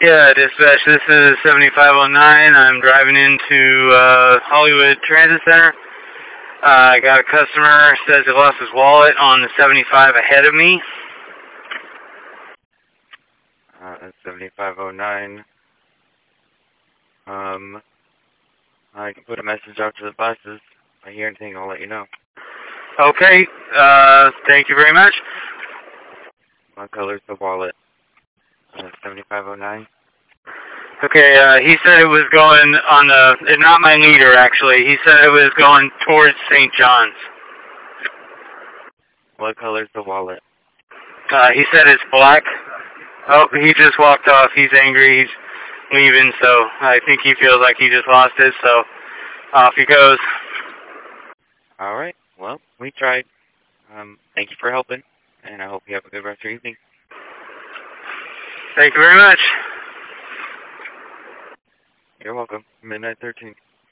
Yeah, dispatch, this is 7509. I'm driving into Hollywood Transit Center. I got a customer, says he lost his wallet on the 75 ahead of me. That's 7509. I can put a message out to the buses. If I hear anything, I'll let you know. Okay, thank you very much. What color's the wallet? 7509. Okay, he said it was going on the, not my leader actually, he said it was going towards St. John's. What color's the wallet? He said it's black. Oh, he just walked off. He's angry. He's leaving, so I think he feels like he just lost it, so off he goes. Alright, well, we tried. Thank you for helping, and I hope you have a good rest of your evening. Thank you very much. You're welcome. Midnight 13.